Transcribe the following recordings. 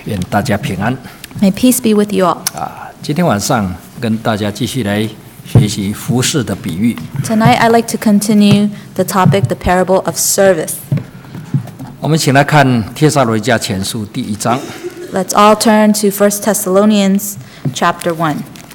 愿大家平安。 May peace be with you all. 今天晚上跟大家继续来学习服事的比喻。 Tonight I'd like to continue the topic, the parable of service. 我们请来看帖撒罗尼迦前书第1章。 Let's all turn to 1 Thessalonians chapter 1.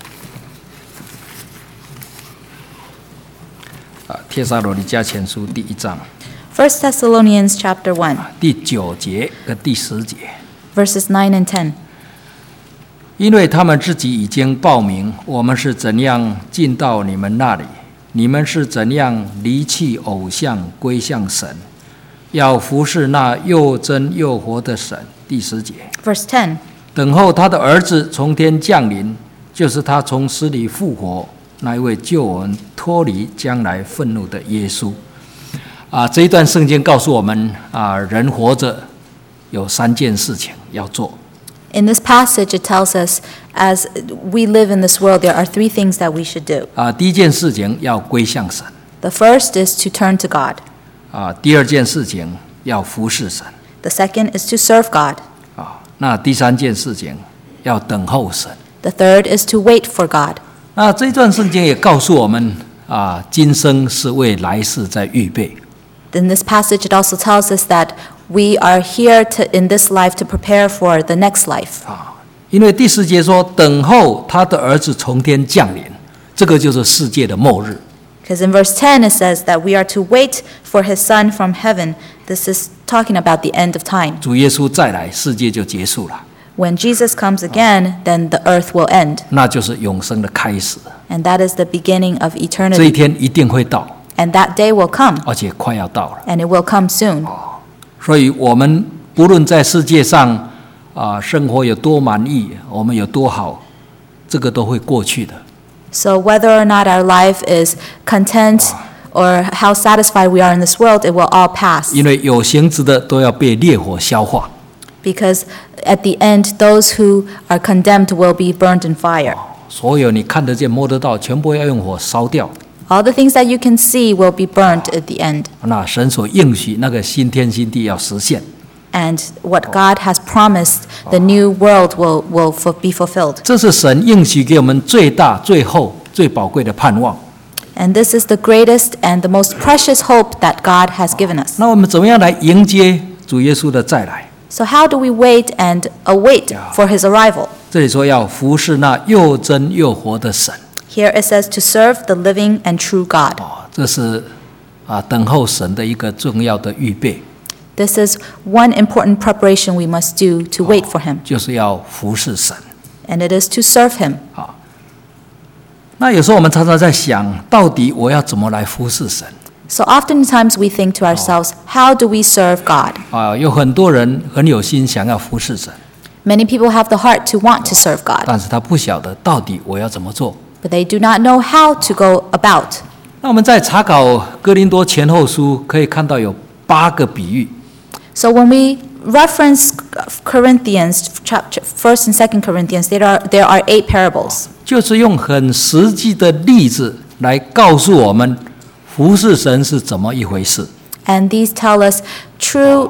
帖撒罗尼迦前书第1章 1 Thessalonians chapter 1, 第9节跟第10节。 verses 9 and 10. 因为他们自己已经报明，我们是怎样进到你们那里，你们是怎样离弃偶像归向神，要服侍那又真又活的神。第10节。 Verse 10. 等候他的儿子从天降临，就是他从死里复活，那一位救我们脱离将来愤怒的耶稣。这一段圣经告诉我们，人活着有3件事情要做。 In this passage, it tells us, as we live in this world, there are 3 things that we should do. 第一件事情要归向神。 The first is to turn to God. 第二件事情要服侍神。 The second is to serve God. 那第3件事情要等候神。 The third is to wait for God. 那这一段圣经也告诉我们，今生是为来世在预备。 In this passage, it also tells us that we are here in this life to prepare for the next life. 因为第10节说，等候他的儿子从天降临，这个就是世界的末日。 Because in verse 10 it says that we are to wait for his son from heaven. This is talking about the end of time. 主耶稣再来，世界就结束了， When Jesus comes again, then the earth will end. 那就是永生的开始。 And that is the beginning of 这一 eternity. 天一定会到， And that day will come. 而且快要到了。 And it will come soon. 所以我们不论在世界上生活有多满意，我们有多好，这个都会过去的。 So whether or not our life is content or how satisfied we are in this world, it will all pass. 因为有形质的都要被烈火消化。 Because at the end, those who are condemned will be burned in fire. 所有你看得见摸得到，全部要用火烧掉。 All the things that you can see will be burnt at the end. 那神所应许那个新天新地要实现。 And what God has promised, the new world will be fulfilled. 这是神应许给我们最大、最后、最宝贵的盼望。 And this is the greatest and the most precious hope that God has given us. 那我们怎么样来迎接主耶稣的再来？ So how do we wait and await for his arrival? 这里说要服侍那又真又活的神。 Here it says to serve the living and true God. 这是等候神的一个重要的预备。 This is one important preparation we must do to wait for him. 就是要服侍神。 And it is to serve him. 那有时候我们常常在想，到底我要怎么来服侍神？ So oftentimes we think to ourselves, how do we serve God? 有很多人很有心想要服侍神， Many people have the heart to want to serve God, 但是他不晓得到底我要怎么做。 but they do not know how to go about. 那我们在查考哥林多前后书可以看到有8个比喻。 So when we reference Corinthians, chapter 1st and 2nd Corinthians, there are 8 parables. 就是用很实际的例子来告诉我们服侍神是怎么一回事。 And these tell us true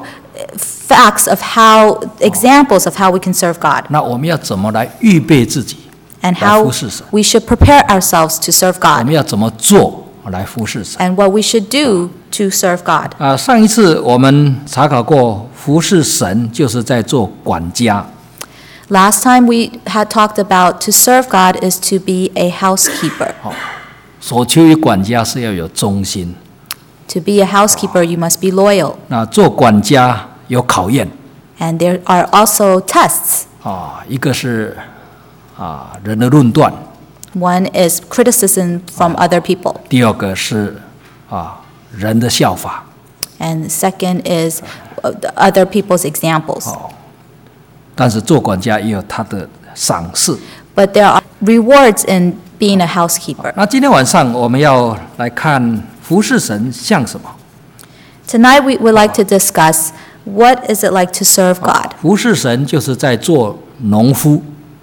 facts of examples of how we can serve God. 那我们要怎么来预备自己 And 来 how 服侍神？ we should prepare ourselves to serve 我 God. 们要怎么做来服侍神？ And what we should do to serve God. 上一次我们查考过，服侍神就是在做管家。 Last time we had talked about to serve God is to be a housekeeper. 所求于管家是要有忠心。 To be a housekeeper, you must be loyal. 那做管家有考验。 And there are also tests. 一个是人的论断， One is criticism from other people. 第二个是人的效法。 And second is other people's examples. 但是做管家也有他的赏识。 But there are rewards in being a housekeeper. 那今天晚上我们要来看服侍神像什么？ Tonight we would like to discuss what is it like to serve God. 服侍神就是在做农夫。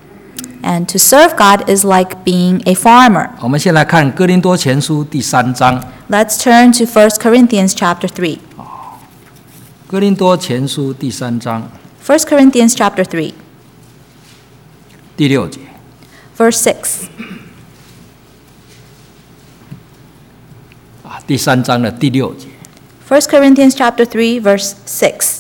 And to serve God is like being a farmer. 我们先来看哥林多前书第3章。 Let's turn to 1 Corinthians chapter 3. 哥林多前书第3章。 1 Corinthians chapter 3. 第6节。 Verse 6. 第3章的第6节。 1 Corinthians chapter 3, verse 6.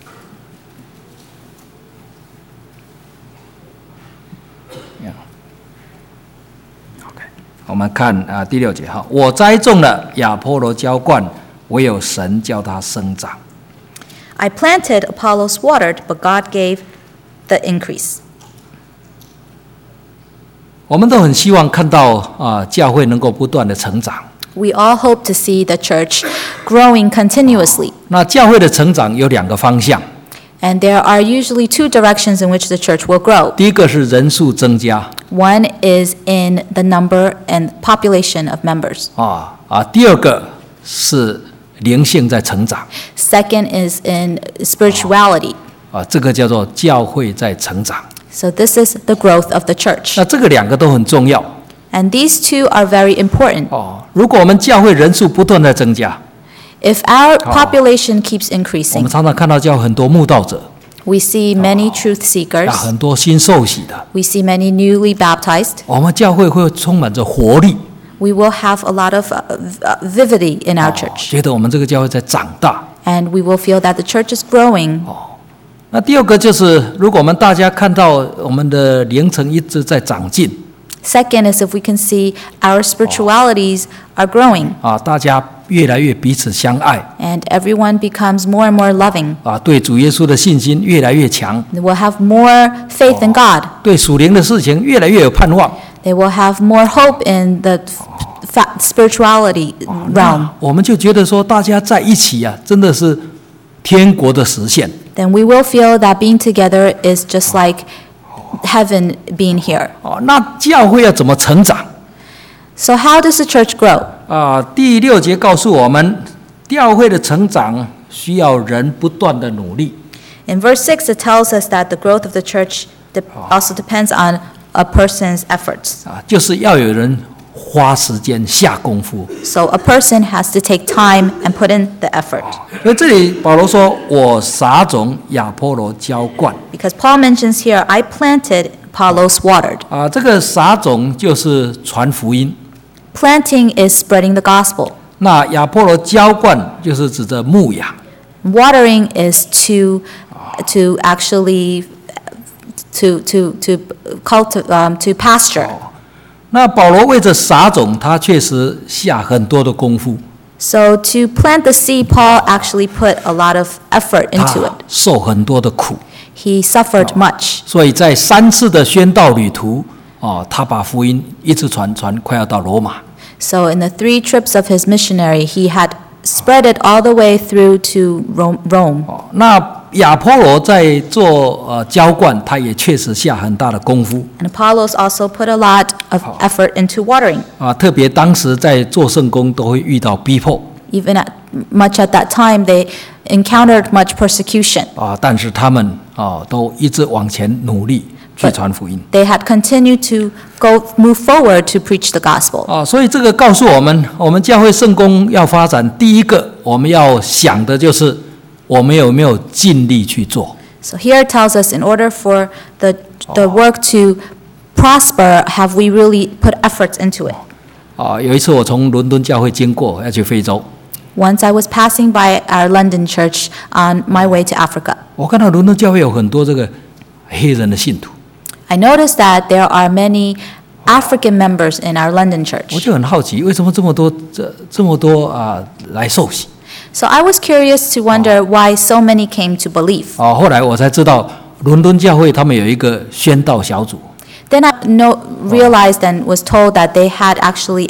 我们看第6节哈，我栽种了，亚波罗浇灌，唯有神叫它生长。 I planted, Apollos watered, but God gave the increase. 我们都很希望看到教会能够不断的成长。 We all hope to see the church growing continuously. 那教会的成长有2个方向， And there are usually 2 directions in which the church will grow. 第一个是人数增加 One is in the number and population of members. 第二个是灵性在成长 Second is in spirituality. 这个叫做教会在成长。 So this is the growth of the church. 那这个2个都很重要 And these 2 are very important. 如果我们教会人数不断的增加， If our population keeps 我们 increasing, 常常看到教会很多慕道者 we see many truth seekers, 很多新受洗的， we see many newly baptized, 我们教会会充满着活力， we will have a lot of vivity in our church. 觉得我们这个教会在长大。 And we will feel that the church is growing. 那第二个就是，如果我们大家看到我们的灵程一直在长进， Second is if we can see our spiritualities are growing 大家越来越彼此相爱， and everyone becomes more and more loving. 对主耶稣的信心越来越强， They will have more faith in God. 对属灵的事情越来越有盼望。 They will have more hope in the spirituality realm. 我们就觉得说，大家在一起真的是天国的实现。 Then we will feel that being together is just like heaven being here. 那教会要怎么成长？ So how does the church grow? 第6节告诉我们，教会的成长需要人不断的努力。 In verse 6, it tells us that the growth of the church also depends on a person's efforts. 就是要有人花时间下功夫。 So a person has to take time and put in the effort. 所以这里保罗说：“我撒种，亚波罗浇灌。 Because Paul mentions here, I planted, Apollos watered. 这个撒种就是传福音， Planting is spreading the gospel. 那亚波罗浇灌就是指着牧养。 Watering is to actually to pasture. 那保罗为着撒种，他确实下很多的功夫， So to plant the seed, Paul actually put a lot of effort into 他 it. 受很多的苦， He suffered much. 所以在3次的宣道旅途，他把福音一直传，快要到罗马。 So in the 3 trips of his missionary, he had spread it all the way through to Rome. 那亚波罗在做浇灌，他也确实下很大的功夫 And Apollos also put a lot of effort into watering. 特别当时在做圣工都会遇到逼迫 Even much at that time, they encountered much persecution. 但是他们都一直往前努力去传福音 They had continued to move forward to preach the gospel. 所以这个告诉我们，我们教会圣工要发展，第一个我们要想的就是我们有没有尽力去做。 So here it tells us, in order for the work to prosper, have we really put efforts into it? 有一次我从伦敦教会经过，要去非洲， Once I was passing by our London church on my way to Africa. 我看到伦敦教会有很多这个黑人的信徒， I noticed that there are many African members in our London 我 church. 就很好奇，为什么这么多来受洗？ So I was curious to wonder why so many came to believe. 后来我才知道，伦敦教会他们有一个宣道小组， Then I realized and was told that they had actually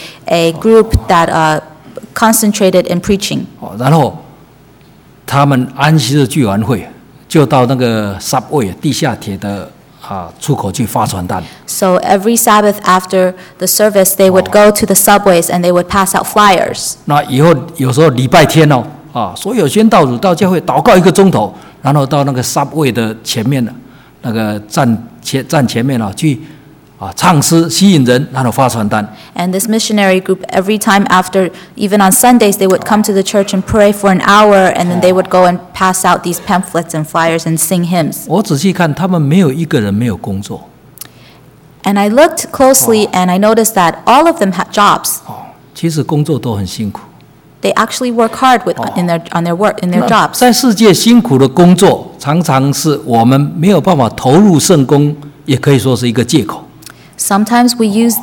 a group that concentrated in preaching. 然后他们安息日聚完会，就到那个 subway 地下铁的出口去发传单。 So every Sabbath after the service, they would go to the subways and they would pass out flyers. 那以后有时候礼拜天所有宣道组到教会祷告1个钟头，然后到那个 subway 的前面那个站前面去唱诗吸引人，然后发传单。 And this missionary group, every time after, even on Sundays, they would come to the church and pray for an hour, and then they would go and pass out these pamphlets and flyers and sing hymns. 我仔细看，他们没有一个人没有工作， And I looked closely and I noticed that all of them had jobs. 其实工作都很辛苦。 They actually work hard in their work, in their 那 jobs. 在世界辛苦的工作，常常是我们没有办法投入圣工，也可以说是一个借口。 Sometimes we use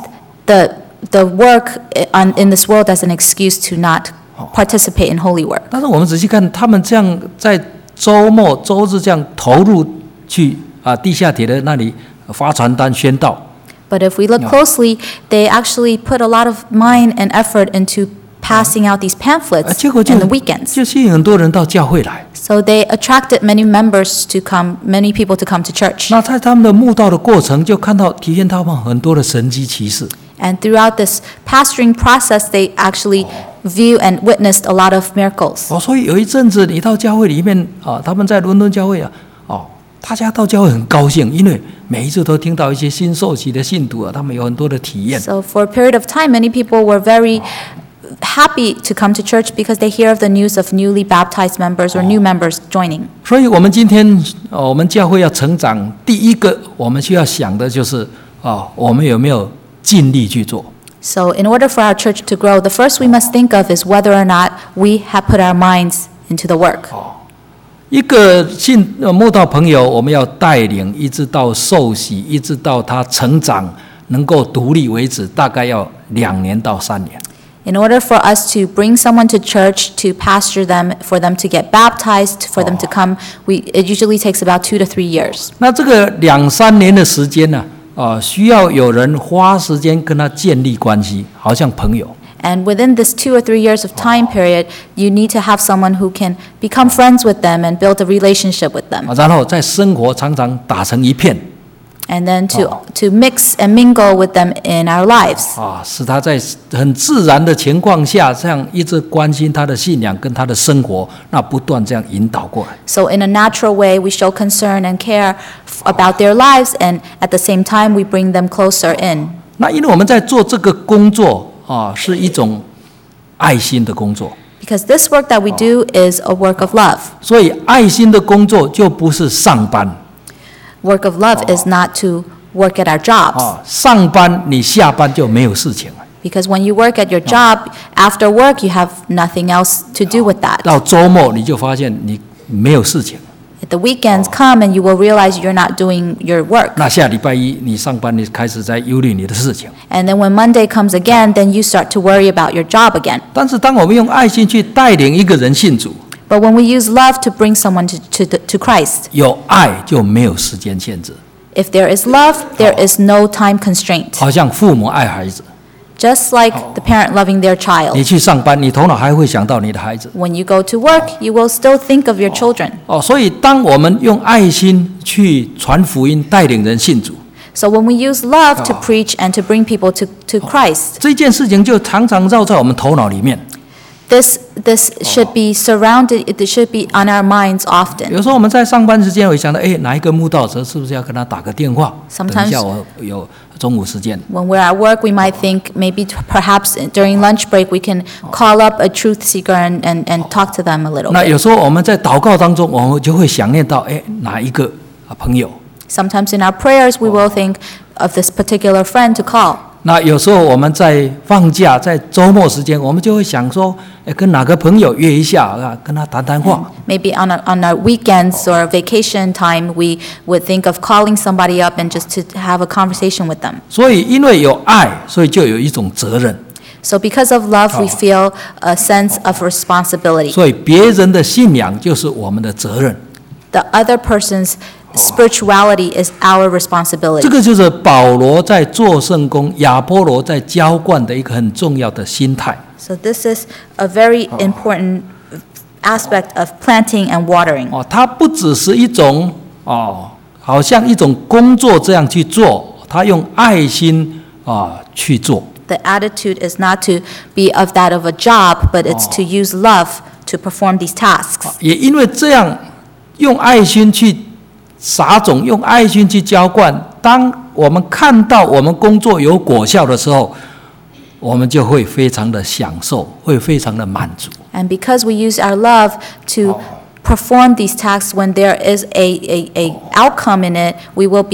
the work in this world as an excuse to not participate in holy work. 但是我们仔细看，他们这样在周末、周日这样投入去地下铁的那里发传单宣道。 But if we look closely, they actually put a lot of mind and effort into passing out these pamphlets 结果 in the weekends. 就吸引很多人到教会来。 So they attracted many people to come to church. 那在他们的慕道的过程，就看到体验他们很多的神迹奇事。 And throughout this pastoring process, they actually view and witnessed a lot of miracles. 所以有一阵子你到教会里面他们在伦敦教会大家到教会很高兴，因为每一次都听到一些新受洗的信徒他们有很多的体验。 So for a period of time, many people were very happy to come to church because they hear of the news of newly baptized members or new members joining. 所以我们今天我们教会要成长，第一个我们需要想的就是我们有没有尽力去做。 So in order for our church to grow, the first we must think of is whether or not we have put our minds into the work. 一个慕道朋友，我们要带领一直到受洗，一直到他成长能够独立为止，大概要2年到3年。 In order for us to bring someone to church, to pastor them, for them to get baptized, for them to come, it usually takes about 2 to 3 years. 那这个2、3年的时间呢，需要有人花时间跟他建立关系，好像朋友。 And within this 2 or 3 years of time period, you need to have someone who can become friends with them and build a relationship with them. 然后在生活常常打成一片。 And then to mix and mingle with them in our lives. 使他在很自然的情况下，这样一直关心他的信仰跟他的生活，那不断这样引导过来。 So in a natural way, we show concern and care about their lives, and at the same time, we bring them closer in. 那因为我们在做这个工作是一种爱心的工作， Because this work that we do is a work of love. 所以爱心的工作就不是上班。 Work of love is not to work at our jobs. 上班你下班就没有事情了。 Because when you work at your job, after work, you have nothing else to do with that. 到周末你就发现你没有事情。 The weekends come and you will realize you're not doing your work. 那下礼拜一你上班，你开始在忧虑你的事情。 And then when Monday comes again, then you start to worry about your job again. 但是当我们用爱心去带领一个人信主， But when we use love to bring someone to Christ, 有爱就没有时间限制， if there is love, there is no time constraint. 好像父母爱孩子， Just like the parent loving their 你 child. 去上班，你头脑还会想到你的孩子。 When you go to work, you will still think of your children. 所以当我们用爱心去传福音，带领人信主， So when we use love to preach and to bring people to Christ, 这件事情就常常绕在我们头脑里面。 this should be surrounded, it should be on our minds often. 有时候我们在上班时间会想到，哪一个慕道者是不是要跟他打个电话？ Sometimes 等一下我有中午时间。 When we're at work, we might think maybe perhaps during lunch break we can call up a truth seeker and talk to them a little 那 bit. 有时候我们在祷告当中，我们就会想念到，哪一个朋友？ Sometimes in our prayers we will think of this particular friend to call. 那有时候我们在放假，在周末时间，我们就会想说，跟哪个朋友约一下跟他谈谈话。 Maybe on our weekends or vacation time, we would think of calling somebody up and just to have a conversation with them. 所以因为有爱，所以就有一种责任。 So because of love, we feel a sense of responsibility. 所以别人的信仰就是我们的责任。 The other person's spirituality is our responsibility. 这个就是保罗在做圣工，亚波罗在浇灌的一个很重要的心态。 So this is a very important aspect of planting and watering. 它不只是一种好像一种工作这样去做，他用爱心去做。 The attitude is not to be of that of a job, but it's to use love to perform these tasks. 也因为这样，用爱心去撒种，用爱心去浇灌。当我们看到我们工作有果效的时候，我们就会非常的享受，会非常的满足。 And because we use our love to perform these tasks, when there is a outcome in it, we will be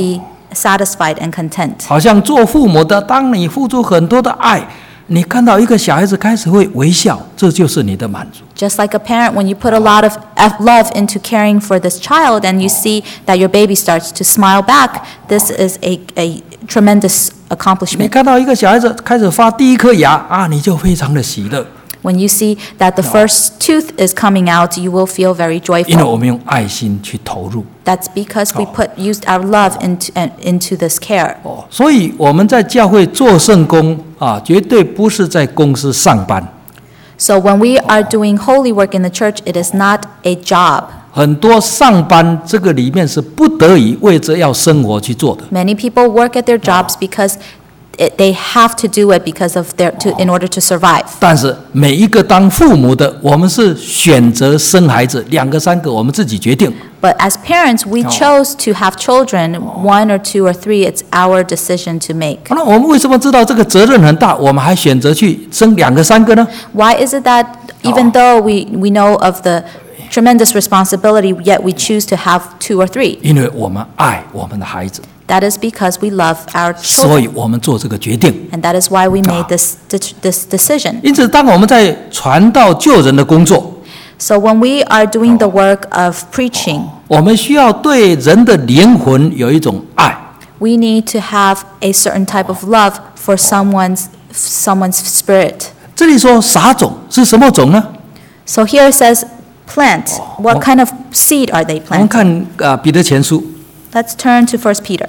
satisfied and content. 好像做父母的，当你付出很多的爱，你看到一个小孩子开始会微笑，这就是你的满足。 Just like a parent, when you put a lot of love into caring for this child and you see that your baby starts to smile back, this is a tremendous 你 accomplishment. 看到一个小孩子开始发第一颗牙啊，你就非常的喜乐， When you see that the first tooth is coming out, you will feel very 因为我 joyful. 们用爱心去投入。 That's because we used our love into this care. 所以我们在教会做圣工啊，绝对不是在公司上班。 So when we are doing holy work in the church, it is not a job. 很多上班这个里面是不得已为着要生活去做的。 Many people work at their jobs because they have to do it because of in order to survive. 但是每一个当父母的，我们是选择生孩子，2个3个我们自己决定。 But as parents, we chose to have children, 1 or 2 or 3. It's our decision to make. 那我们为什么知道这个责任很大，我们还选择去生2个3个呢？ Why is it that even though we know of the tremendous responsibility, yet we choose to have 2 or 3? 因为我们爱我们的孩子， That is because we love our 所以 children. 我们做这个决定。 And that is why we made this decision. 因此，当我们在传道救人的工作， So when we are doing the work of preaching, 我们需要对人的灵魂有一种爱。 we need to have a certain type of love for someone's spirit. 这里说撒种是什么种呢？ So here it says plant. What kind of seed are they 我们 planting? 看彼得前书 Let's turn to 1 Peter.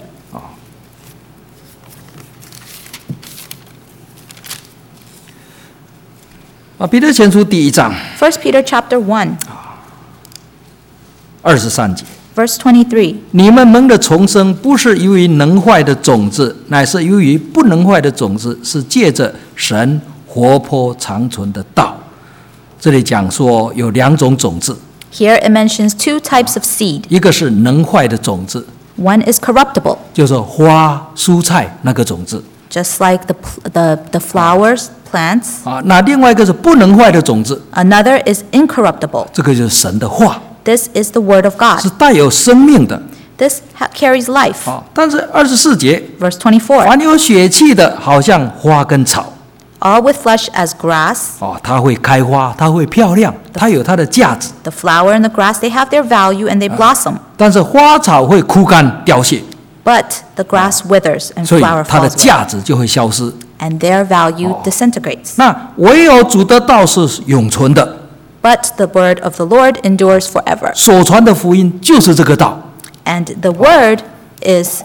彼得前书第1章 1 Peter chapter 1, 23节。 verse 23. 你们蒙的重生，不是由于能坏的种子，乃是由于不能坏的种子，是借着神活泼长存的道。这里讲说有2种种子， Here it mentions 2 types of seed. 一个是能坏的种子， One is corruptible, 就是花蔬菜那个种子 just like the flowers, plants. 啊。那另外一个是不能坏的种子， Another is incorruptible. 这个就是神的话， This is the word of 是 God. 带有生命的 This carries life. 啊。但是24节， Verse 24. 凡有血气的，好像花跟草 All with flesh as grass. 啊，它会开花，它会漂亮，它有它的价值。 The flower and the grass, they have their value and they blossom. 但是花草会枯干凋谢， But the grass withers and 所以 flower 它的 falls away. 价值就会消失。 And their value disintegrates. 那唯有主的道是永存的， But the word of the Lord endures forever. 所传的福音就是这个道。 And the word is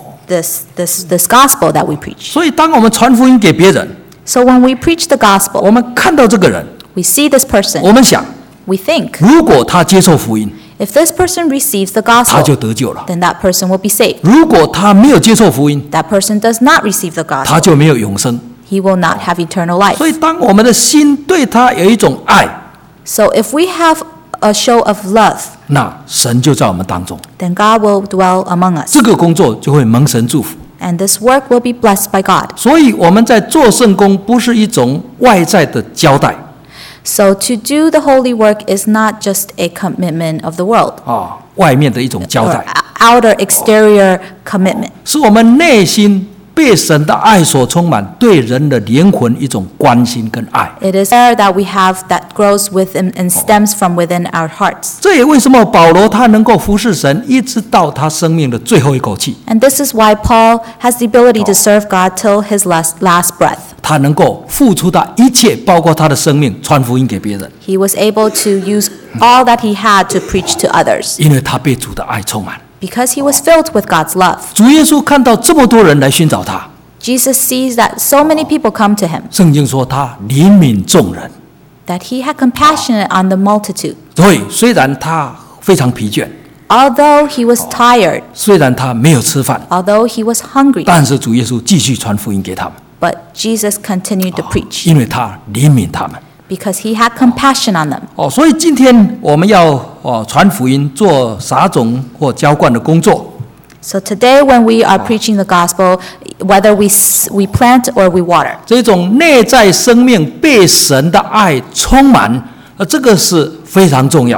this gospel that we preach. 所以当我们传福音给别人， So when we preach the 我 gospel, 们看到这个人， we see this 我 person, 们想， we think, 如果他接受福音， if this person receives the 他就 gospel, 得救了； then that person will be saved. 如果他没有接受福音， That person does not receive the 他 gospel, 就没有永生。 he will not have eternal life. 所以，当我们的心对他有一种爱， So if we have a show of love, 那神就在我们当中， then God will dwell among us. 这个工作就会蒙神祝福。 And this work will be blessed by God. 所以我们在做圣工，不是一种外在的交代 So to do the holy work is not just a commitment of the world 啊，外面的一种交 or 代， outer exterior commitment. 是我们内心被神的爱所充满，对人的灵魂一种关心跟爱。 It is there that we have that grows within and stems from within our hearts. 这也为什么保罗他能够服侍神，一直到他生命的最后一口气， And this is why Paul has the ability to serve God till his last breath. 他能够付出他一切，包括他的生命，传福音给别人， He was able to use all that he had to preach to others 因为他被主的爱充满。 because he was filled with God's love. 主耶稣看到这么多人来寻找他， Jesus sees that so many people come to him, 圣经说他怜悯众人， that he had compassion on the multitude. 所以虽然他非常疲倦， Although he was tired, 虽然他没有吃饭， although he was hungry, 但是主耶稣继续传福音给他们， but Jesus continued to preach 因为他怜悯他们。 because he had compassion on them. 所以今天我们要传福音，做撒种或浇灌的工作。 So today when we are preaching the gospel, whether we plant or we water, 这种内在生命被神的爱充满，这个是非常重要的。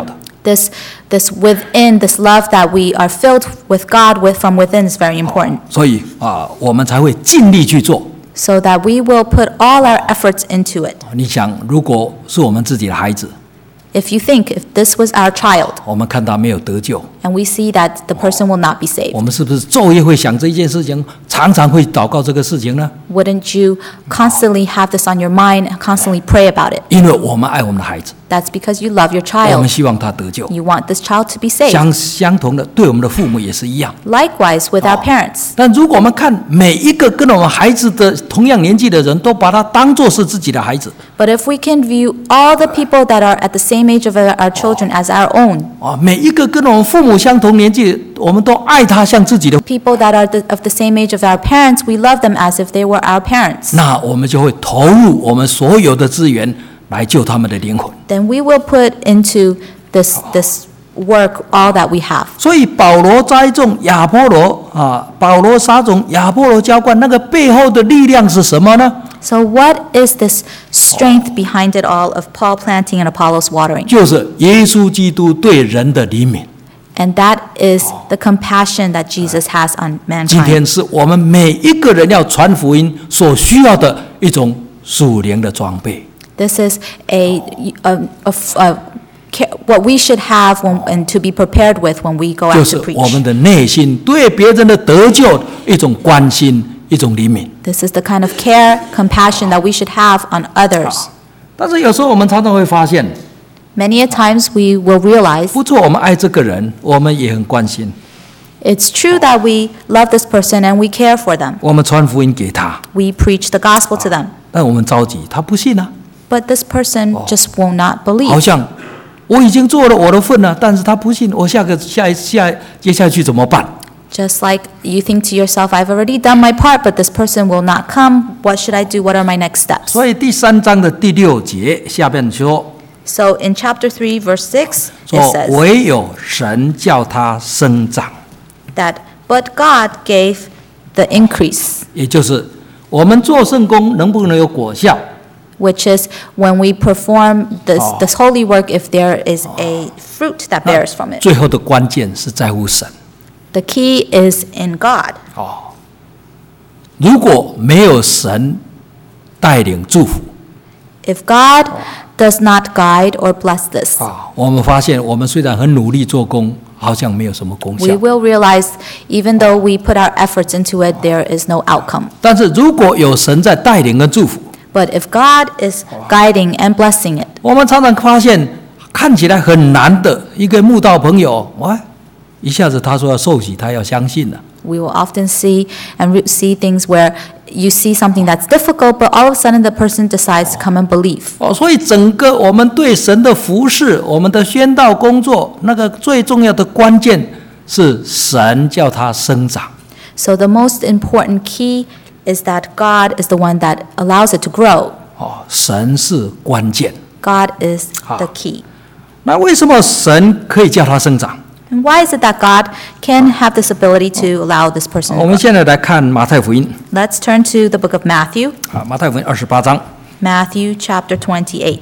This within, this love that we are filled with God from within is very important. 所以我们才会尽力去做。 So that we will put all our efforts into it. 你想，如果是我们自己的孩子， If you think if this was our child, 我们看他没有得救， and we see that the person will not be 我 saved, 们是不是昼夜会想这件事情，常常会祷告这个事情呢？ wouldn't you constantly have this on your mind and constantly pray about it? 因为我们爱我们的孩子， That's because you love your 我们 child. 希望他得救。 You want this child to be saved. 相同的，对我们的父母也是一样。 Likewise with our parents. 但如果我们看每一个跟我们孩子的同样年纪的人，都把他当作是自己的孩子， But if we can view all the people that are at the same age of our children as our own, 每一个跟我们父母相同年纪，我们都爱他像自己的， people that are of the same age of our parents, we love them as if they were our parents. 那我们就会投入我们所有的资源来救他们的灵魂。 Then we will put into this work all that we have. 所以保罗栽种亚波罗保罗撒种亚波罗浇灌，那个背后的力量是什么呢？ So what is this strength behind it all of Paul planting and Apollos watering? 就是耶稣基督对人的怜悯。 And that is the compassion that Jesus has on 今 mankind. 天是我们每一个人要传福音所需要的一种属灵的装备。 This is what we should have and to be prepared with when we go 就 out 是 to 我们 preach. 的内心对别人的得救一种关心，一种怜悯。 This is the kind of care, compassion that we should have on others. 但是有时候我们常常会发现， Many a times we will realize 不错，我们爱这个人，我们也很关心， it's true that we love this person and we care for them. 我们传福音给他， We preach the gospel to them. 但我们着急，他不信啊， But this person just will not 好 believe. 像我已经做了我的份了，但是他不信，我接下去怎么办？ Just like you think to yourself, I've already done my part, but this person will not come. What should I do? What are my next steps? 所以第3章的第6节下边说， So in chapter 3, verse 6, it 说 says 唯有神叫他生长， that, but God gave the increase, 也就是我们做圣工能不能有果效， which is when we perform this holy work, if there is a fruit that bears from it. 最后的关键是在乎神。 The key is in God. 如果没有神带领祝福， If God does not guide or bless this, 我们发现我们虽然很努力做工，好像没有什么功 we 效。 will realize even though we put our efforts into it, there is no outcome. 但是如果有神在带领跟祝福， But if God is guiding and blessing it, 我们常常发现看起来很难的一个慕道朋友，一下子他说要受洗，他要相信了。 we will often see see things where you see something that's difficult, but all of a sudden the person decides to come and believe. 所以整个我们对神的服事，我们的宣道工作，那个最重要的关键是神叫他生长。 So the most important key is that God is the one that allows it to grow. 神是关键。 God is the key. 那为什么神可以叫他生长？ And why is it that God can have this ability to allow this person 我 to 们 grow? 现在来看马太福音。 Let's turn to the book of Matthew, 马太福音28章 Matthew chapter 28.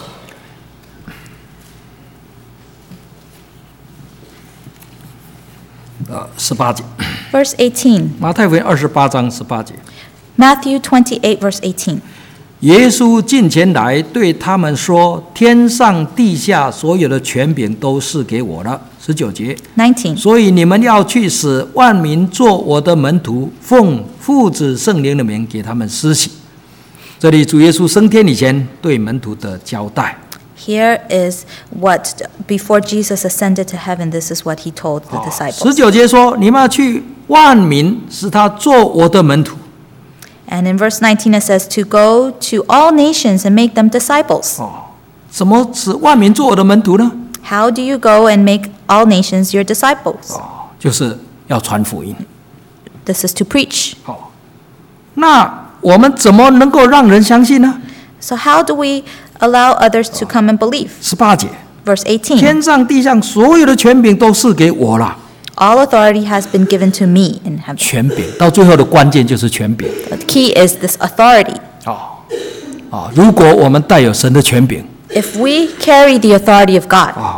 18节。 Verse 18. 马太福音28章18节。 Matthew 28, verse 18. 耶稣近前来对他们说：“天上地下所有的权柄都是给我了。”19节。 19. 所以你们要去使万民做我的门徒，奉父子圣灵的名给他们施洗。这里主耶稣升天以前对门徒的交代。 Here is what, before Jesus ascended to heaven, this is what he told the disciples. 19节说：“你们要去万民，使他做我的门徒。” And in verse 19 it says, to go to all nations and make them disciples. 怎么使万民做我的门徒呢？ How do you go and make all nations your disciples? 就是要传福音。 This is to preach. 那我们怎么能够让人相信呢？ So how do we allow others to come and believe? 18节， Verse 18. 天上地上所有的权柄都是给我了。 All authority has been given to me in heaven. 权柄到最后的关键就是权柄。 The key is this authority. 如果我们带有神的权柄， If we carry the authority of God,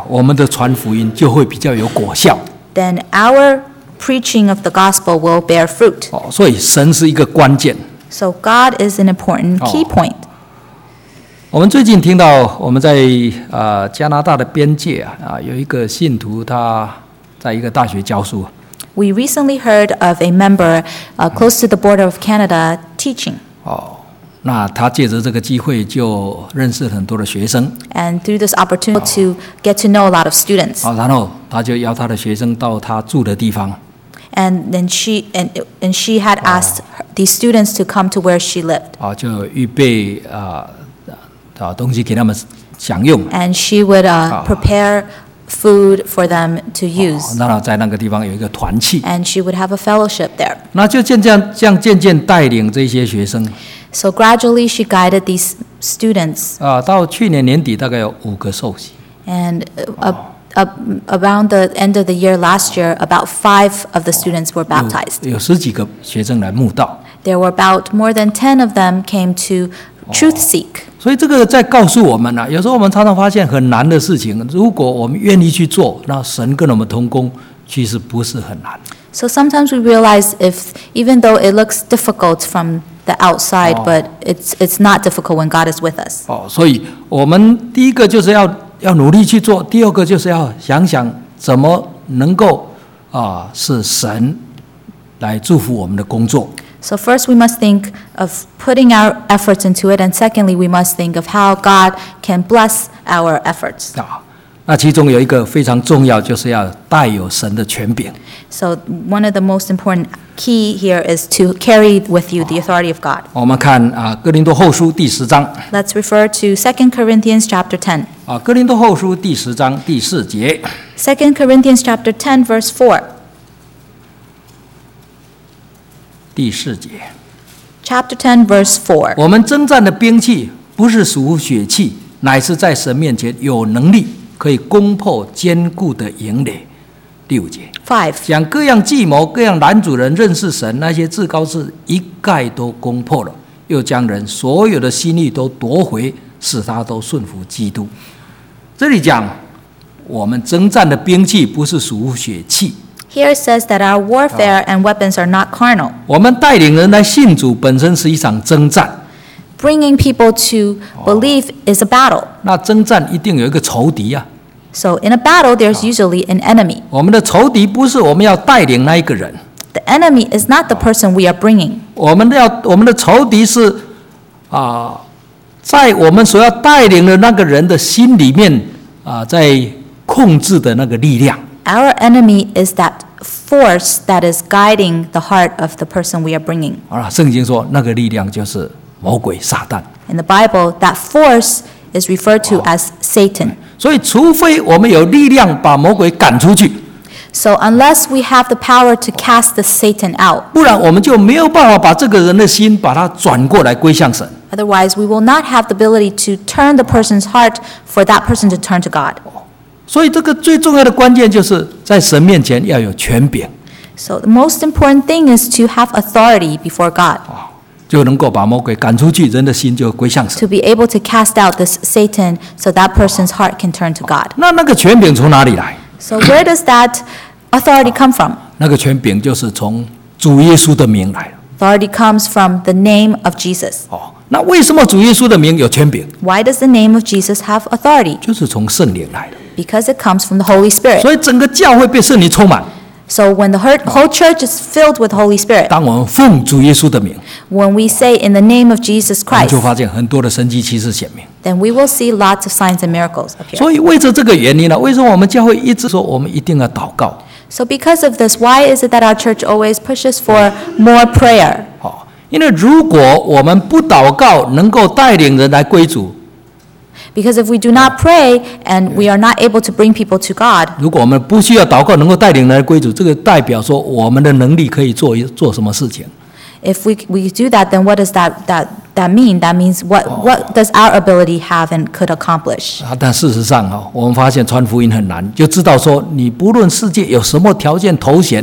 我们的传福音就会比较有果效。 then our preaching of the gospel will bear fruit. 所以神是一个关键。 So God is an important key point. 我们最近听到我们在加拿大的边界有一个信徒，他在一个大学教书。 We recently heard of a member close to the border of Canada teaching. 那他借着这个机会就认识很多的学生。 And through this opportunity to get to know a lot of students. 然后他就邀他的学生到他住的地方。 And then she had asked these students to come to where she lived. 就预备东西给他们享用。 And she would prepare food for them to use. 那在那个地方有一个团契。 And she would have a fellowship there. 那就渐渐带领这些学生。 So gradually she guided these students. 到去年年底大概有5个受洗。 And around the end of the year last year, about 5 of the students were baptized. 有10几个学生来慕道。 There were about more than 10 of them came to truth seek. 所以这个在告诉我们有时候我们常常发现很难的事情，如果我们愿意去做，那神跟我们同工，其实不是很难。 So sometimes we realize even though it looks difficult from the outside, but it's not difficult when God is with us. 所以我们第一个就是要努力去做，第二个就是要想想怎么能够是神来祝福我们的工作。 So first we must think of putting our efforts into it, and secondly we must think of how God can bless our efforts. 那其中有一个非常重要，就是要带有神的权柄。 So one of the most important key here is to carry with you the authority of God. 我们看哥林多后书第10章。 Let's refer to 2 Corinthians chapter 10. 哥林多后书第10章第4节。 2 Corinthians chapter 10 verse 4. 第4节。 Chapter 10 verse 4. 我们征战的兵器不是属血气，乃是在神面前有能力，可以攻破坚固的营垒。第5节。 5. 将各样计谋、各样拦阻人认识神那些至高事一概都攻破了，又将人所有的心意都夺回，使他都顺服基督。这里讲我们征战的兵器不是属血气。 Here it says that our warfare and weapons are not carnal. 我们带领人来信主本身是一场征战。 Bringing people to believe is a battle. 那征战一定有一个仇敌啊。 So in a battle, there's usually an enemy. 我们的仇敌不是我们要带领那一个人。 The enemy is not the person we are bringing. 我们的仇敌是在我们所要带领的那个人的心里面在控制的那个力量。 Our enemy is that force that is guiding the heart of the person we are bringing. 圣经说那个力量就是魔鬼撒旦。 In the Bible, that force is referred to as Satan. 所以除非我们有力量把魔鬼赶出去， So unless we have the power to cast the Satan out, 不然我们就没有办法把这个人的心把他转过来归向神。 otherwise we will not have the ability to turn the person's heart for that person to turn to God. 所以这个最重要的关键就是在神面前要有权柄， So the most important thing is to have authority before God, 就能够把魔鬼赶出去，人的心就归向神。 to be able to cast out this Satan so that person's heart can turn to God. 那个权柄从哪里来？ So where does that authority come from? 那个权柄就是从主耶稣的名来的。 Authority comes from the name of Jesus. 那为什么主耶稣的名有权柄？ Why does the name of Jesus have authority? 就是从圣灵来的。 Because it comes from the Holy Spirit. 所以整个教会被圣灵充满。 So when the whole church is filled with Holy Spirit, 当我们奉主耶稣的名， when we say in the name of Jesus 我们 Christ, 就发现很多的神迹奇事显明。 then we will see lots of signs and miracles appear. 所以为着这个原因呢，为什么我们教会一直说我们一定要祷告？ So because of this, why is it that our church always pushes for more prayer? 因为如果我们不祷告，能够带领人来归主， Because if we do not pray and we are not able to bring people to God, 如果我们不需要祷告，能够带领人来归主，这个代表说我们的能力可以做什么事情？ if we do that, then what does that mean? That means what does our ability have and could accomplish? 但事实上我们发现传福音很难，就知道说你不论世界有什么条件头衔，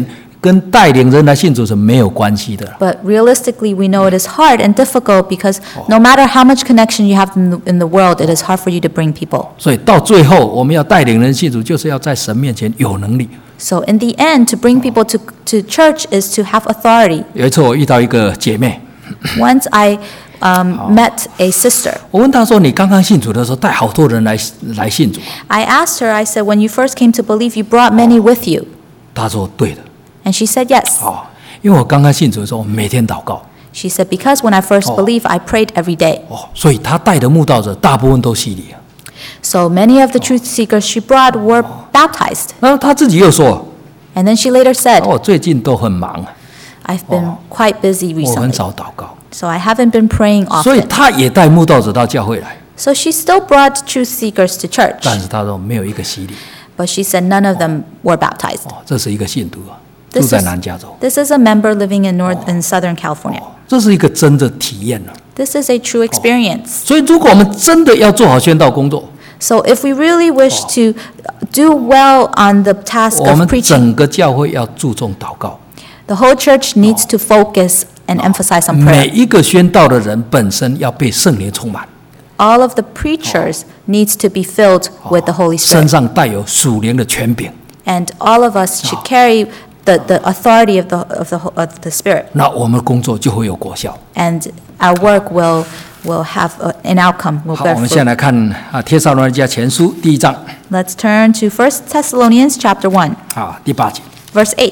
跟带领人来信主是没有关系的。 But realistically, we know it is hard and difficult because no matter how much connection you have in the world, it is hard for you to bring people. 所以到最后，我们要带领人信主，就是要在神面前有能力。 So in the end, to bring people to church is to have authority. 有一次我遇到一个姐妹， Once I met a sister. 我问她说：“你刚刚信主的时候，带好多人来信主。” I asked her, I said, when you first came to believe, you brought many with you. 她说：“对的。 And she said yes. 因为我刚刚信主的时候，我每天祷告。 She said, because when I first believed, I prayed every day. 所以她带的慕道者大部分都洗礼了。 So many of the truth seekers she brought were baptized. 然后她自己又说 And then she later：“ said, 我最近都很忙， I've been quite busy 我很 recently, 少祷告。 so I haven't been praying ” 所以 often. 她也带慕道者到教会来， So she still brought truth seekers to church, 但是她说没有一个洗礼。 but she said none of them were baptized. 这是一个信徒啊， This 住在 is- 南加州， This is a member living in Southern California. 这是一个真的体验了。 This is a true experience. 所以，如果我们真的要做好宣道工作， So if we really wish to do well on the task 我 of 们 preaching, 整个教会要注重祷告。 the whole church needs to focus and emphasize on 每 prayer. 一个宣道的人本身要被圣灵充满， All of the preachers needs to be filled with the Holy 身 Spirit. 上带有属灵的权柄。 And all of us should carry the authority of the Spirit. 那我们的工作就会有果效。 And our work will have an outcome, will 好， bear 我们现在 fruit. 来看帖撒罗尼迦前书第1章 Let's turn to 1 Thessalonians chapter 1, 第8节 verse 8,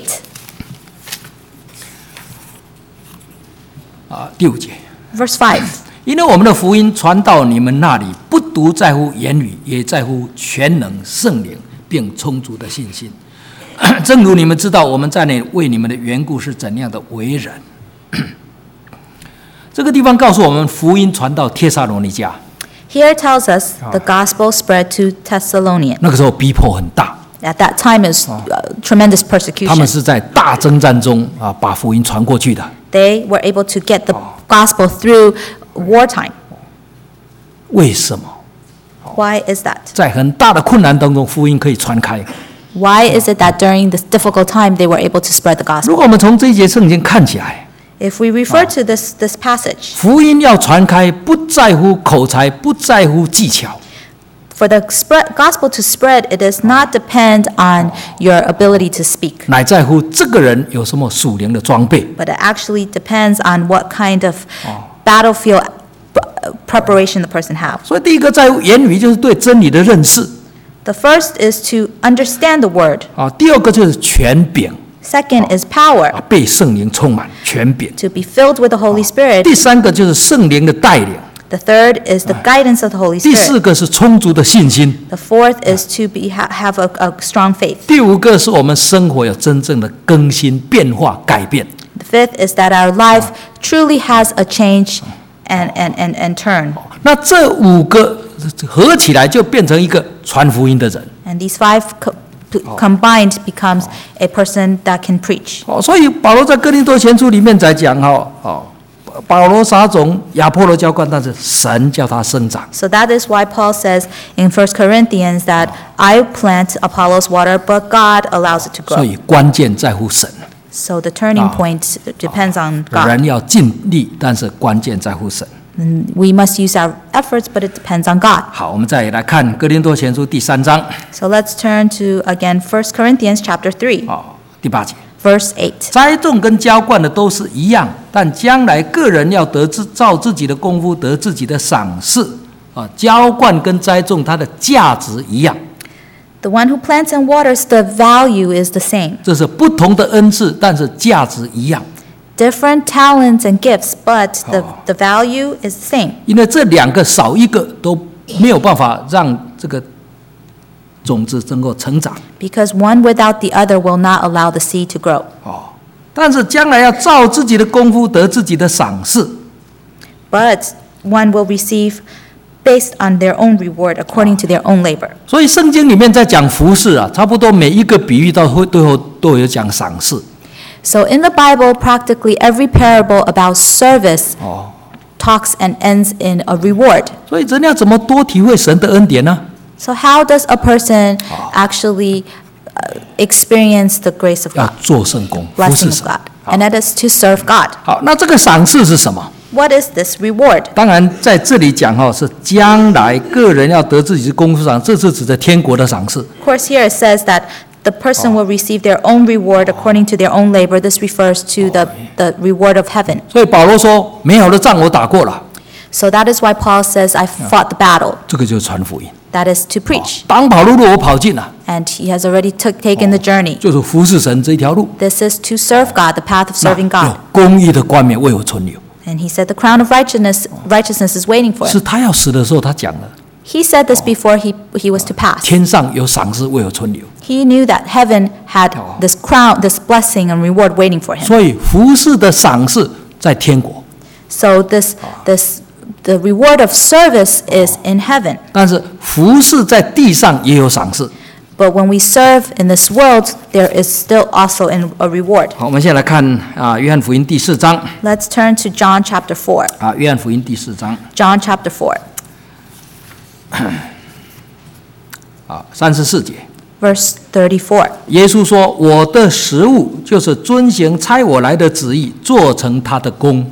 第5节。 verse 5. 因为我们的福音传到你们那里，不独在乎言语，也在乎全能、圣灵，并充足的信心。正如你们知道，我们在内为你们的缘故是怎样的为人。这个地方告诉我们，福音传到帖撒罗尼迦， Here it tells us the gospel spread to Thessalonians. 那个时候逼迫很大， At that time is tremendous 他 persecution. 们是在大征战中把福音传过去的。 They were able to get the gospel through wartime. 为什么？ Why is that? 在很大的困难当中，福音可以传开。 Why is it that during this difficult time they were able to spread the 如 gospel? 果我们从这一节圣经看起来， If we refer to this passage, 福音要传开，不在乎口才，不在乎技巧， for the gospel to spread, it does not depend on your ability to speak, 乃在乎这个人有什么属灵的装备。 but it actually depends on what kind of battlefield preparation the person has. 所以第一个在乎言语，就是对真理的认识 The first is to understand the word. 第二个就是权柄 Second is power, 被圣灵充满权柄。 to be filled with the Holy Spirit. 第三个就是圣灵的带领。 The third is the guidance of the Holy 第四 Spirit. 个是充足的信心。 The fourth is to have a strong faith. 第五个是我们生活有真正的更新、变化、改变。 The fifth is that our life truly has a change and turn. 那这五个合起来就变成一个传福音的人。 And these five combined becomes a person that can preach. 所以保罗在哥林多前书里面在讲保罗撒种，亚波罗浇灌，但是神叫他生长。 So that is why Paul says in 1 Corinthians that I plant, Apollos water, but God allows it to 所 grow. 以关键在乎神。 So the turning point depends on God. 人要尽力，但是关键在乎神。 And we must use our efforts, but it depends on God. 好，我们再来看哥林多前书第3章 So let's turn to, again, 1 Corinthians chapter 3, 第8节。 verse 8. 栽种跟浇灌的都是一样，但将来个人要照自己的功夫得自己的赏赐。浇灌跟栽种它的价值一样， The one who plants and waters, the value is the same. 这是不同的恩赐，但是价值一样。 Different talents and gifts, but the value is the same. 因为这两个少一个都没有办法让这个种子能够成长。 Because one without the other will not allow the seed to grow. 但是将来要照自己的功夫得自己的赏赐。 But one will receive based on their own reward according to their own labor. 所以圣经里面在讲服事差不多每一个比喻到最后都有讲赏赐。 So in the Bible, practically every parable about service talks and ends in a reward. 所以人要怎么多体会神的恩典呢？ So how does a person actually experience the grace of 要 God, 做圣工，服 blessing 侍 of 神。 God, and that is to serve God. 好，那这个赏赐是什么？ What is this reward? 当然，在这里讲是将来个人要得自己的功夫赏，这是指的天国的赏赐。 Of course, here it says that the person will receive their own reward according to their own labor. This refers to the reward of heaven. 所以保罗说：“美好的仗我打过了。 So that is why Paul says, I fought the battle. ” 这个就是传福音。 That is to preach. 当跑路我跑尽了， And he has already taken the journey. 就是服侍神这一条路。 This is to serve God, the path of serving 那有 God. 公义的冠冕为我存留， And he said the crown of righteousness is waiting for 是 him. 他要死的时候他讲了， He said this before he was to pass. 天上有赏赐为我存留。 He knew that heaven had this crown, this blessing and reward waiting for him. 所以服侍的赏赐在天国， So the reward of service is in heaven. 但是服侍在地上也有赏赐。 But when we serve in this world, there is still also a reward. 好，我们现在来看约翰福音第4章 Let's turn to John chapter 4. 约翰福音第4章 John chapter 4, 34节， verse 34. 耶稣说：“我的食物就是遵行差我来的旨意，做成他的功。”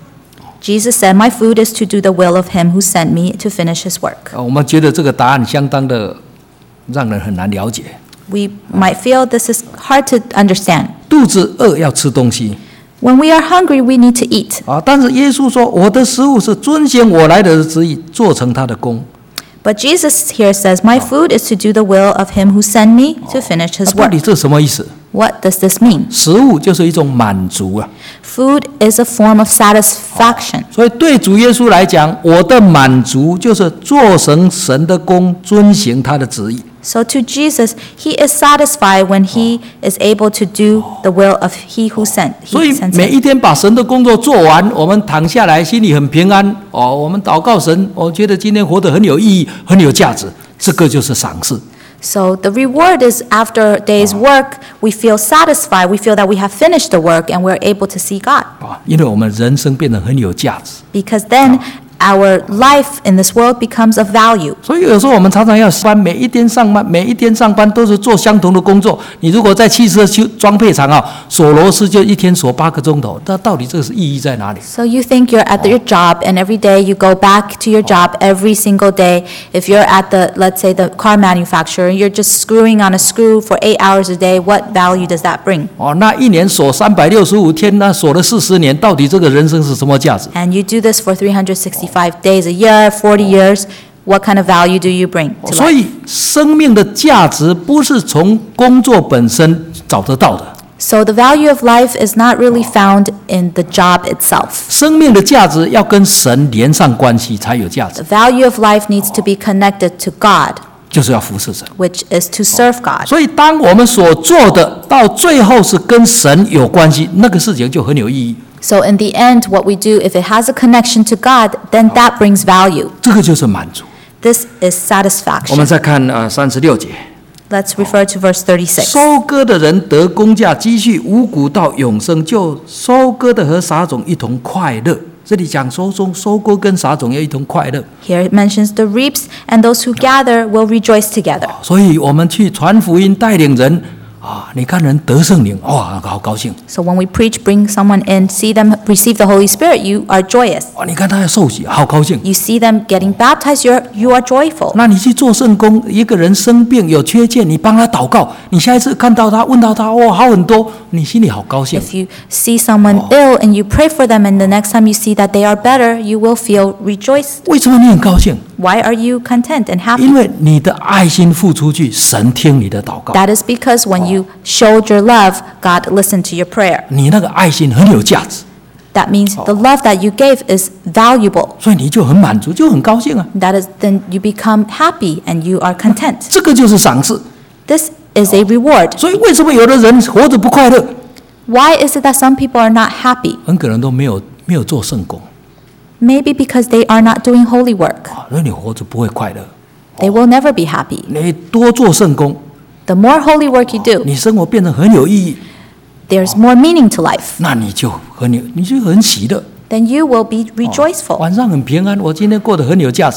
Jesus said, My food is to do the will of him who sent me to finish his work. 我们觉得这个答案相当的让人很难了解。 We might feel this is hard to understand. 肚子饿要吃东西 When we are hungry, we need to eat. 但是耶稣说：“我的食物是遵行我来的旨意，做成他的功。” But Jesus here says, My food is to do the will of him who sent me to finish his 到 work. 底这什么意思？ What does this mean? 食物就是一种满足啊。 Food is a form of satisfaction. 所以对主耶稣来讲，我的满足就是做成神的功，遵行他的旨意。 So to Jesus, he is satisfied when he is able to do the will of he who 所以 sent 每 him. 一天把神的工作做完，我们躺下来心里很平安我们祷告神，我觉得今天活得很有意义，很有价值，这个就是赏赐。 So the reward is after a day's work, we feel satisfied. We feel that we have finished the work and we're able to see God. 因为我们人生变得很有价值。 Because then our life in this world becomes of value. 所以有时候我们常常要上班，每一天上班都是做相同的工作。你如果在汽车装配厂锁螺丝，就一天锁8个钟头，那到底这个是意义在哪里？ So you think you're at your job and every day you go back to your job every single day. If you're at let's say the car manufacturer, you're just screwing on a screw for 8 hours a day, what value does that bring? 那一年锁365天，那锁了40年，到底这个人生是什么价值？ And you do this for 365 days a year, 40 years, what kind of value do you bring to 所 life? 以生命的价值不是从工作本身找得到的， So the value of life is not really found in the job itself. 生命的价值要跟神连上关系才有价值 The，value of life needs to be connected to God, 就是要服侍神。 which is to serve God. 所以，当我们所做的到最后是跟神有关系，那个事情就很有意义。 So in the end, what we do, if it has a connection to God, then that brings value. 这个就是满足。 This is 我们 satisfaction. 再看36节， Let's refer to verse 36. 收割的人得工价，积蓄五谷到永生，就收割的和撒种一同快乐。这里讲收割跟撒种要一同快乐， Here it mentions the reaps, and those who gather will rejoice together. 所以我们去传福音，带领人你看人得圣灵，好高兴。 So when we preach, bring someone in, see them receive the Holy Spirit, you are joyous. 你看他要受洗，好高兴。 You see them getting baptized, you are joyful. 那你去做圣工，一个人生病有缺陷，你帮他祷告，你下一次看到他，问到他，好很多，你心里好高兴。 If you see someone ill and you pray for them, and the next time you see that they are better, you will feel rejoiced. 为什么你很高兴？ Why are you content and 因 happy? 为你的爱心付出去，神听你的祷告。 That is because when you showed your love, God listened to your prayer. 你那个爱心很有价值， That means the love that you gave is valuable. 所以你就很满足，就很高兴啊。 That is, then you become happy and you are content. 这个就是赏赐。 This is a reward. 所以为什么有的人活着不快乐？ Why is it that some people are not happy? 很可能都没有做圣工， Maybe because they are not doing holy work. 所以你活着不会快乐。 They will never be happy. 你多做圣工， The more holy work you do, 你生活变得很有意义， there's more meaning to life. 那你就很喜乐。 Then you will be rejoiceful. 晚上很平安，我今天过得很有价值。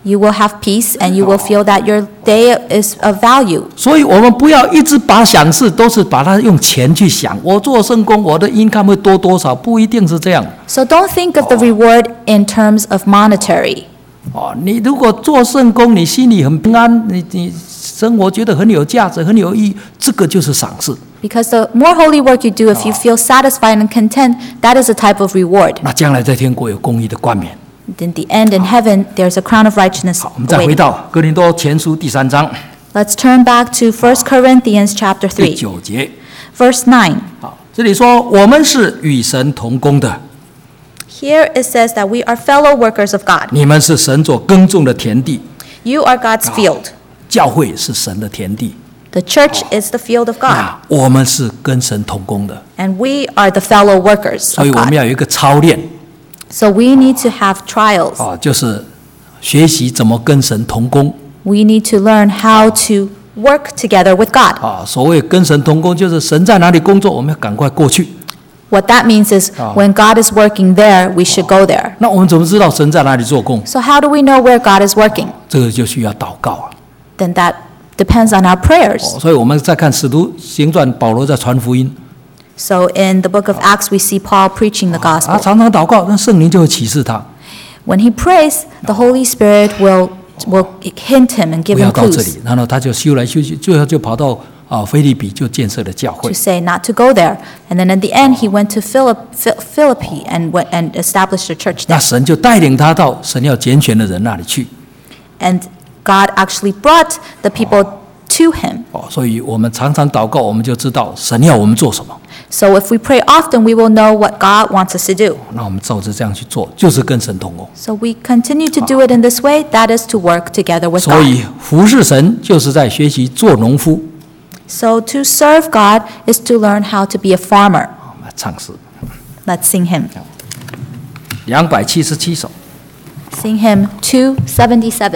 You will have peace and you will feel that your day is of value. 所以我们不要一直把想事都是把它用钱去想，我做圣工，我的 income 会多多少，不一定是这样。 So don't think of the reward in terms of monetary. 你如果做圣工，你心里很平安，你生活觉得很有价值、很有意义，这个就是赏赐。 Because the more holy work you do, if you feel satisfied and content, that is a type of reward. 那将来在天国有公义的冠冕。 In the end, in heaven, there's a crown of righteousness 好，我们再回 awaiting. 到哥林多前书第3章 Let's turn back to 1 Corinthians chapter 第 3, 9节。 verse 9. 好，这里说我们是与神同工的， Here it says that we are fellow workers of God. 你们是神所耕种的田地， You are God's field. 教会是神的田地。 The church is the field of God. 那我们是跟神同工的， And we are the fellow workers 所以 of 我们 God. 要有一个操练 So we need to have trials. 就是学习怎么跟神同工 We need to learn how to work together with God. 所谓跟神同工，就是神在哪里工作，我们要赶快过去。 What that means is when God is working there, we should go there. 那我们怎么知道神在哪里做工？ So how do we know where God is working? 这个就需要祷告了。 Then that depends on our prayers. 所以我们再看使徒行传，保罗在传福音， So in the book of Acts, we see Paul preaching the 他 gospel. 常常祷告，那圣灵就会启示他。 When he prays, the Holy Spirit will hint him and 不 give 要 him 到这 clues 里，然后他就修来修去，最后就跑到腓立比，就建设了教会 to。say not to go there. And then at the end, he went to Philippi and established a church 那 there. 神就带领他到神要拣选的人那里去。 And God actually brought the people to him. 所以我们常常祷告，我们就知道神要我们做什么。 So if we pray often, we will know what God wants us to do. 那我们照着这样去做，就是跟神同工。 So we continue to do it in this way. That is to work together with 所 God. 以服侍神就是在学习做农夫。 So to serve God is to learn how to be a farmer. 我们来唱诗 Let's sing him. 277首。 Sing hymn 277.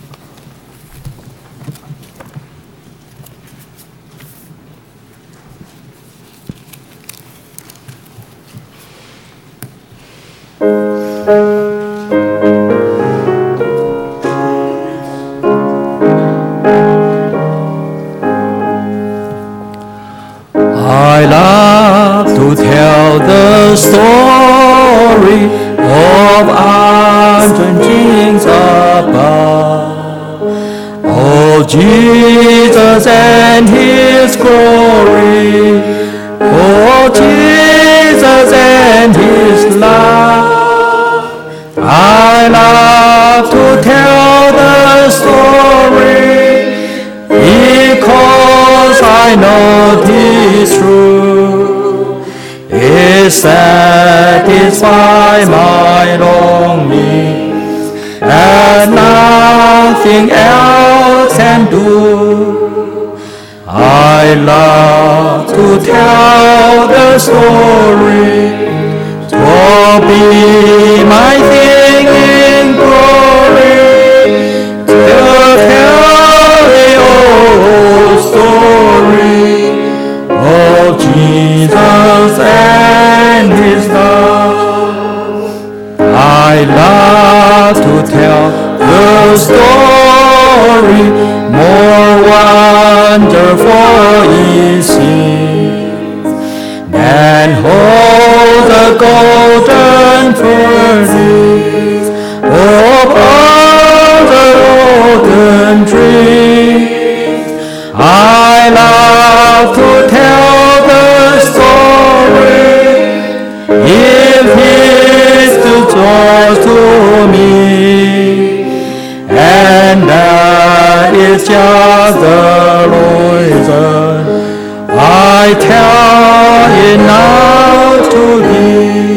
I love to tell the story of unchanging above. Oh, Jesus and His glory. Oh, Jesus and His love. I love to tell the story because I know 'tis true. It satisfies my longings, and nothing else can do. I love to tell the story, 'twill be my thing in glory to tell the old story of Jesus and His love. I love to tell the story, more wonderful it seems than hold the golden furnace of all the golden dreams. I love to tell the story, if it's to talk to me, and that is just the reason I tell it now to thee.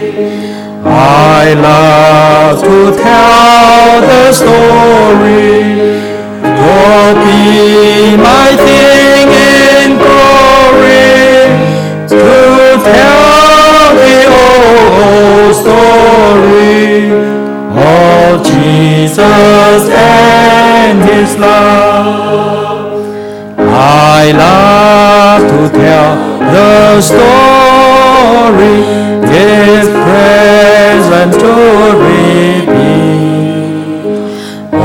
I love to tell the story, will be my thing in glory to tell the old story of Jesus and His love. I love to tell the story, if present to repeat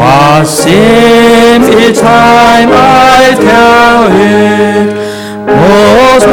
him each time I tell it. Most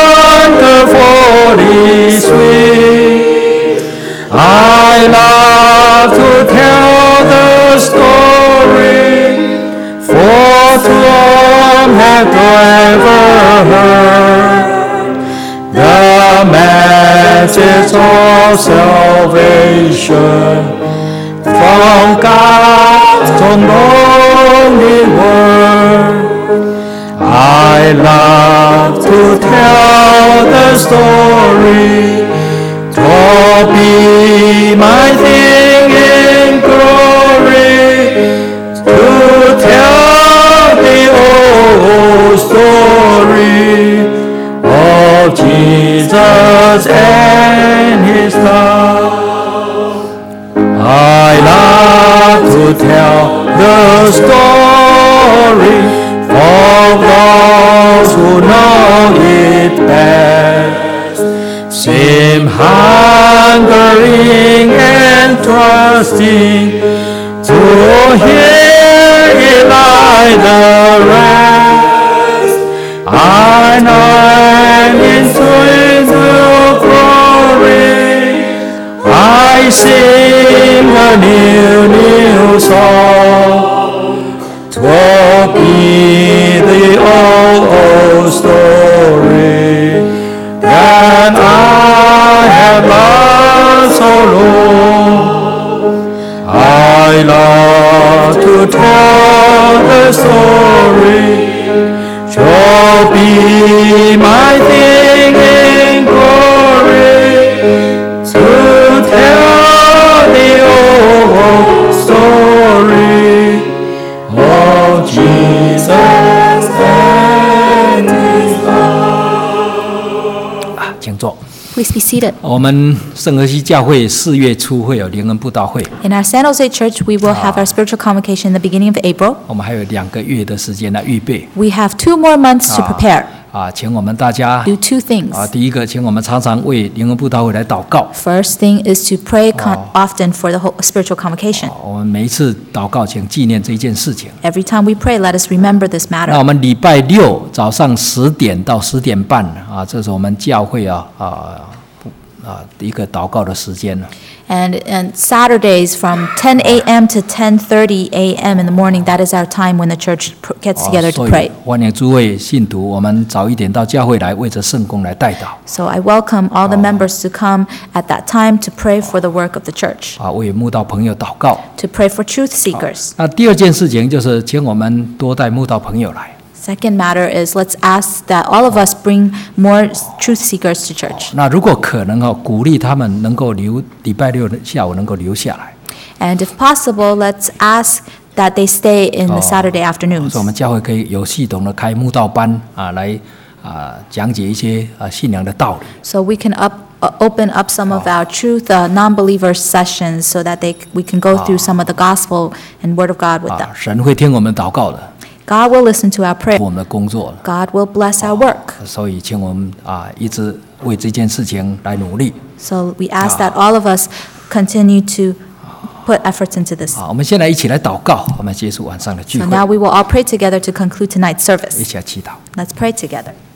wonderfully sweet. I love to tell the story, for to all have ever heard the message of salvation from God's own only word. I love to tell the story, to be my thing in glory, to tell the old story of Jesus and his love. I love to tell the story of those who know it best, seem hungering and trusting to hear it like the rest. I know into glory, I sing a new song. 'Twill be the old story that I have loved so long. I love to tell the story, shall be my thing in glory, to tell the old story of Jesus and his love. 请坐。 Please be seated. 我们圣荷西教会4月初会有灵恩布道会， In our San Jose church, we will have our spiritual convocation in the beginning of April. 我们还有2个月的时间来预备。 We have 2 more months to prepare. 请我们大家 Do 2 things. 第一个，请我们常常为灵恩布道会来祷告。 First thing is to pray often for the whole spiritual convocation. 我们每一次祷告，请纪念这一件事情。 Every time we pray, let us remember this 那 matter. 我们礼拜6早上10点到10点半这是我们教会一个祷告的时间。 And Saturdays from 10 a.m. to 10:30 a.m. in the morning, that is our time when the church gets together to 所 pray. 以欢迎诸位信徒，我们早一点到教会来，为着圣工来代祷。 So I welcome all the members to come at that time to pray for the work of the church, 为慕道朋友祷告。 to pray for truth seekers. 那第二件事情就是，请我们多带慕道朋友来。 Second matter is let's ask that all of us bring more truth seekers to church. 那如果可能鼓励他们能够礼拜6的下午能够留下来。 And if possible, let's ask that they stay in the Saturday afternoons. 所以我们教会可以有系统的开慕道班来讲解一些信仰的道理。 So we can open up some of our truth non-believer sessions so that we can go through some of the gospel and word of God with them. 神会听我们祷告的， God will listen to our prayer. 我们的工作。 God will bless our work. 所以，请我们一直为这件事情来努力。 So we ask that all of us continue to put efforts into this. 我们现在一起来祷告，我们结束晚上的聚 So 会。 now we will all pray together to conclude tonight's 一 service. 起来祈祷。 Let's pray together.